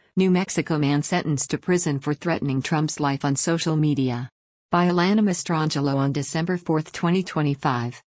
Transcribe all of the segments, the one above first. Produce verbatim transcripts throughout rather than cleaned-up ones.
New Mexico man sentenced to prison for threatening Trump's life on social media. By Alana Mastrangelo on December fourth, twenty twenty-five.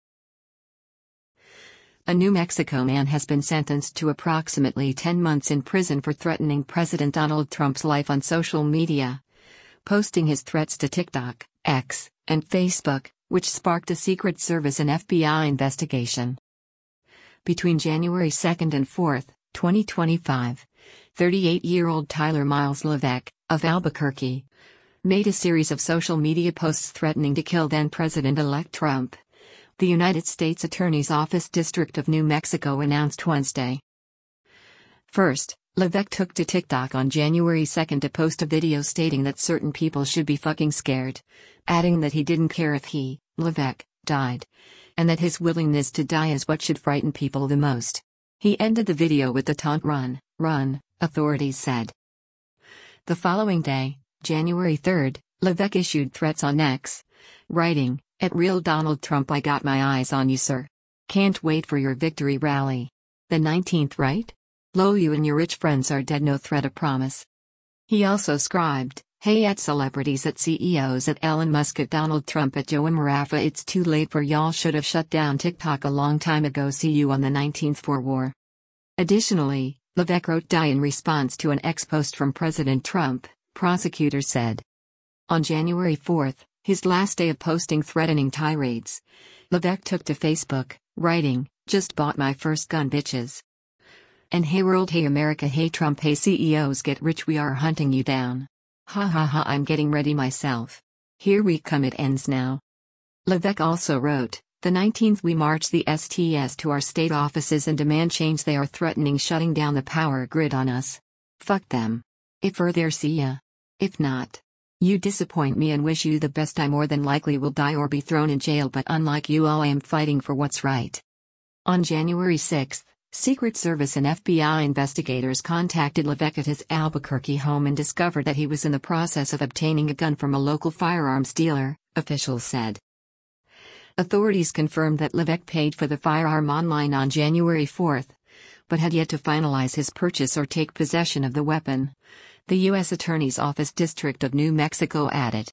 A New Mexico man has been sentenced to approximately ten months in prison for threatening President Donald Trump's life on social media, posting his threats to TikTok, X, and Facebook, which sparked a Secret Service and F B I investigation. Between January second and fourth, twenty twenty-five, thirty-eight-year-old Tyler Miles Levesque, of Albuquerque, made a series of social media posts threatening to kill then-President-elect Trump, the United States Attorney's Office District of New Mexico announced Wednesday. First, Levesque took to TikTok on January second to post a video stating that certain people should be fucking scared, adding that he didn't care if he, Levesque, died, and that his willingness to die is what should frighten people the most. He ended the video with the taunt "Run, run," authorities said. The following day, January third, Levesque issued threats on X, writing, "At Real Donald Trump, I got my eyes on you, sir. Can't wait for your victory rally. The nineteenth, right? Lo, you and your rich friends are dead, no threat, a promise." He also scribed, "Hey at celebrities, at C E Os, at Elon Musk, at Donald Trump, at Joe and Marafa, it's too late for y'all, should have shut down TikTok a long time ago, see you on the nineteenth for war." Additionally, Levesque wrote "Die" in response to an X post from President Trump, prosecutors said. On January fourth, his last day of posting threatening tirades, Levesque took to Facebook, writing, "Just bought my first gun, bitches. And hey world, hey America, hey Trump, hey C E Os, get rich, we are hunting you down. Ha ha ha, I'm getting ready myself. Here we come, it ends now." Levesque also wrote, "The nineteenth we march the S T S to our state offices and demand change. They are threatening shutting down the power grid on us. Fuck them. If we're there, see ya. If not, you disappoint me and wish you the best. I more than likely will die or be thrown in jail, but unlike you all, I am fighting for what's right." On January sixth, Secret Service and F B I investigators contacted Levesque at his Albuquerque home and discovered that he was in the process of obtaining a gun from a local firearms dealer, officials said. Authorities confirmed that Levesque paid for the firearm online on January fourth, but had yet to finalize his purchase or take possession of the weapon, the U S Attorney's Office District of New Mexico added.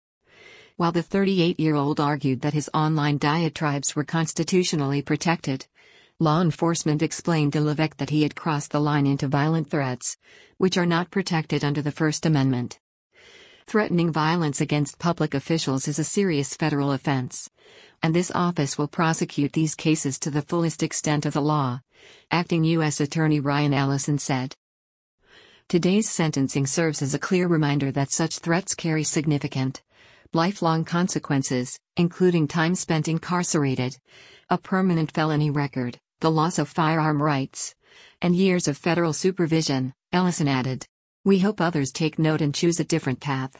While the thirty-eight-year-old argued that his online diatribes were constitutionally protected, law enforcement explained to Levesque that he had crossed the line into violent threats, which are not protected under the First Amendment. Threatening violence against public officials is a serious federal offense, and this office will prosecute these cases to the fullest extent of the law, Acting U S Attorney Ryan Ellison said. Today's sentencing serves as a clear reminder that such threats carry significant, lifelong consequences, including time spent incarcerated, a permanent felony record, the loss of firearm rights, and years of federal supervision, Ellison added. "We hope others take note and choose a different path."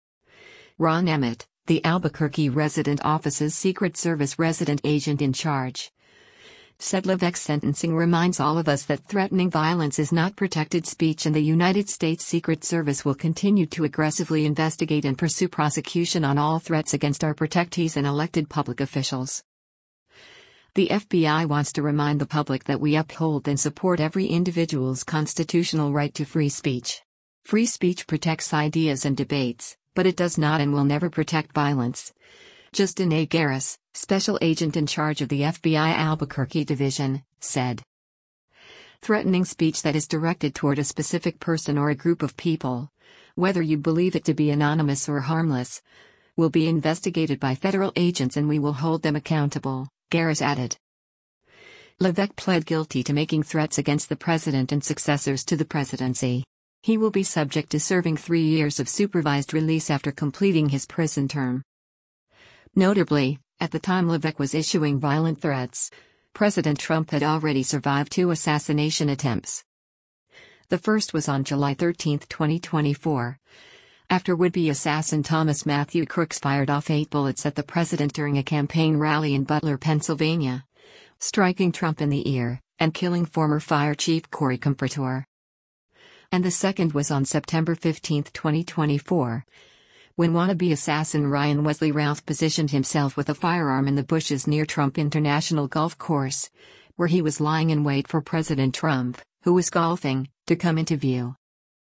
Ron Emmett, the Albuquerque resident office's Secret Service resident agent in charge, said Levesque's sentencing reminds all of us that threatening violence is not protected speech, and the United States Secret Service will continue to aggressively investigate and pursue prosecution on all threats against our protectees and elected public officials. The F B I wants to remind the public that we uphold and support every individual's constitutional right to free speech. Free speech protects ideas and debates, but it does not and will never protect violence. Justin A. Garris, special agent in charge of the F B I Albuquerque division, said. Threatening speech that is directed toward a specific person or a group of people, whether you believe it to be anonymous or harmless, will be investigated by federal agents and we will hold them accountable, Garris added. Levesque pled guilty to making threats against the president and successors to the presidency. He will be subject to serving three years of supervised release after completing his prison term. Notably, at the time Levesque was issuing violent threats, President Trump had already survived two assassination attempts. The first was on July thirteenth, twenty twenty-four, after would-be assassin Thomas Matthew Crooks fired off eight bullets at the president during a campaign rally in Butler, Pennsylvania, striking Trump in the ear and killing former fire chief Corey Comfortor. And the second was on September fifteenth, twenty twenty-four, when wannabe assassin Ryan Wesley Routh positioned himself with a firearm in the bushes near Trump International Golf Course, where he was lying in wait for President Trump, who was golfing, to come into view.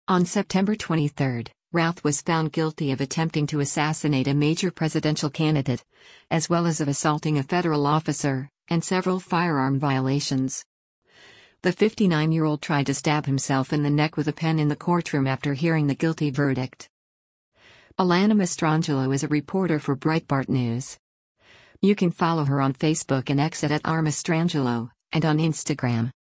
On September twenty-third, Routh was found guilty of attempting to assassinate a major presidential candidate, as well as of assaulting a federal officer, and several firearm violations. The fifty-nine-year-old tried to stab himself in the neck with a pen in the courtroom after hearing the guilty verdict. Alana Mastrangelo is a reporter for Breitbart News. You can follow her on Facebook and X at, at r mastrangelo, and on Instagram.